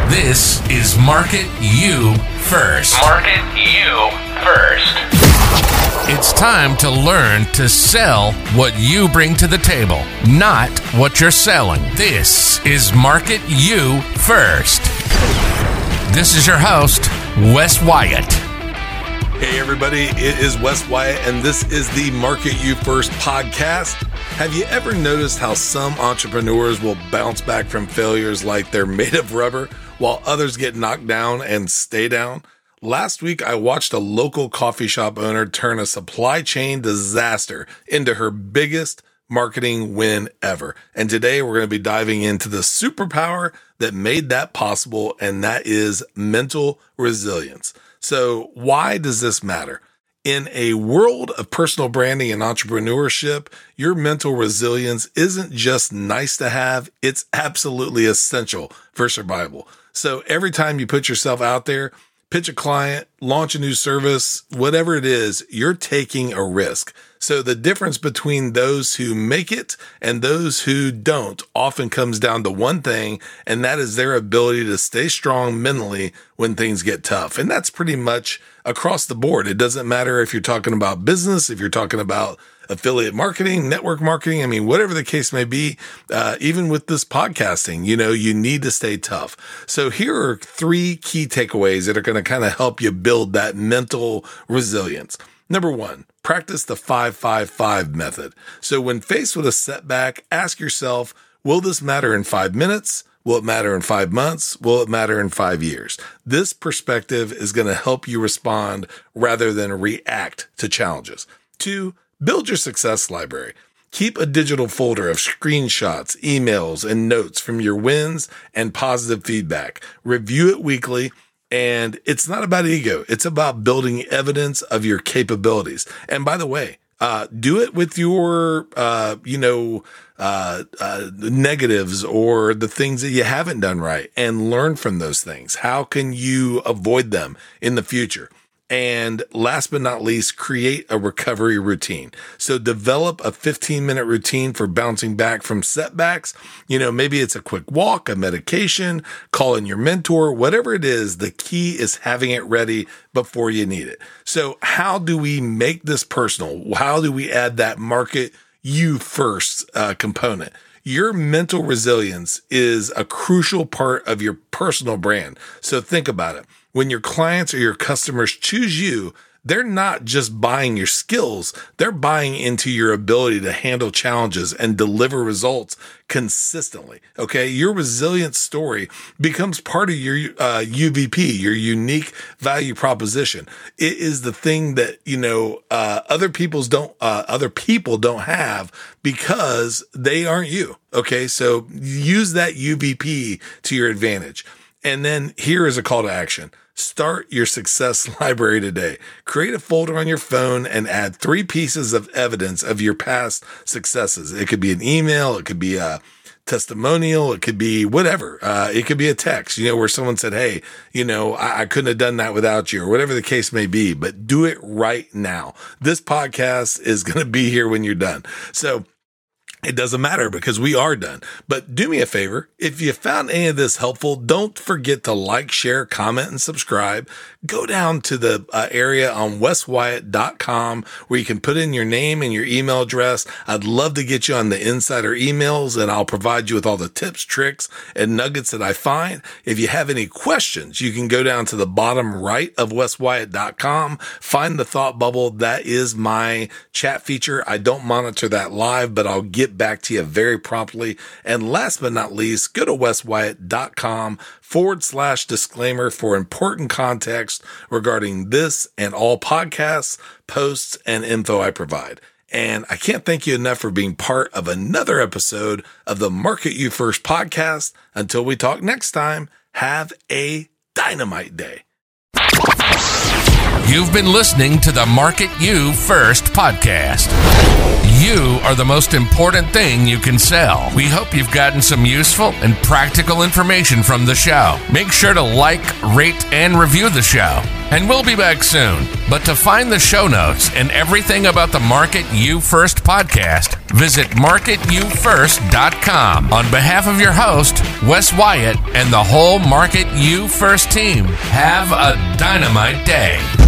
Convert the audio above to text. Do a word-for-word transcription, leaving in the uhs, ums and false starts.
This is Market You First. Market You First. It's time to learn to sell what you bring to the table, not what you're selling. This is Market You First. This is your host, Wes Wyatt. Hey everybody, it is Wes Wyatt, and this is the Market You First podcast. Have you ever noticed how some entrepreneurs will bounce back from failures like they're made of rubber, while others get knocked down and stay down? Last week, I watched a local coffee shop owner turn a supply chain disaster into her biggest marketing win ever. And today we're going to be diving into the superpower that made that possible, and that is mental resilience. So why does this matter? In a world of personal branding and entrepreneurship, your mental resilience isn't just nice to have, it's absolutely essential for survival. So every time you put yourself out there, pitch a client, launch a new service, whatever it is, you're taking a risk. So the difference between those who make it and those who don't often comes down to one thing, and that is their ability to stay strong mentally when things get tough. And that's pretty much across the board. It doesn't matter if you're talking about business, if you're talking about affiliate marketing, network marketing, I mean, whatever the case may be, uh, even with this podcasting, you know, you need to stay tough. So here are three key takeaways that are going to kind of help you build that mental resilience. Number one, practice the five five five method. So when faced with a setback, ask yourself, will this matter in five minutes? Will it matter in five months? Will it matter in five years? This perspective is going to help you respond rather than react to challenges. Two, build your success library. Keep a digital folder of screenshots, emails, and notes from your wins and positive feedback. Review it weekly. And it's not about ego. It's about building evidence of your capabilities. And by the way, uh, do it with your, uh, you know, uh, uh, negatives or the things that you haven't done right, and learn from those things. How can you avoid them in the future? And last but not least, create a recovery routine. So develop a fifteen minute routine for bouncing back from setbacks. You know, maybe it's a quick walk, a medication, call in your mentor, whatever it is. The key is having it ready before you need it. So how do we make this personal? How do we add that market you first uh, component? Your mental resilience is a crucial part of your personal brand. So think about it. When your clients or your customers choose you, they're not just buying your skills, they're buying into your ability to handle challenges and deliver results consistently. Okay. Your resilient story becomes part of your uh, U V P, your unique value proposition. It is the thing that, you know, uh, other people's don't, uh, other people don't have because they aren't you. Okay. So use that U V P to your advantage. And then here is a call to action. Start your success library today. Create a folder on your phone and add three pieces of evidence of your past successes. It could be an email. It could be a testimonial. It could be whatever. Uh, it could be a text, you know, where someone said, hey, you know, I, I couldn't have done that without you, or whatever the case may be, but do it right now. This podcast is going to be here when you're done. So it doesn't matter because we are done. But do me a favor. If you found any of this helpful, don't forget to like, share, comment, and subscribe. Go down to the uh, area on wes wyatt dot com where you can put in your name and your email address. I'd love to get you on the insider emails, and I'll provide you with all the tips, tricks, and nuggets that I find. If you have any questions, you can go down to the bottom right of wes wyatt dot com, find the thought bubble. That is my chat feature. I don't monitor that live, but I'll get back to you very promptly. And last but not least, go to wes wyatt dot com forward slash disclaimer for important context regarding this and all podcasts, posts, and info I provide. And I can't thank you enough for being part of another episode of the Market You First podcast. Until we talk next time, have a dynamite day. You've been listening to the Market You First podcast. You are the most important thing you can sell. We hope you've gotten some useful and practical information from the show. Make sure to like, rate, and review the show. And we'll be back soon. But But to find the show notes and everything about the Market You First podcast, visit market you first dot com. On behalf of your host, Wes Wyatt, and the whole Market You First team, have a dynamite day.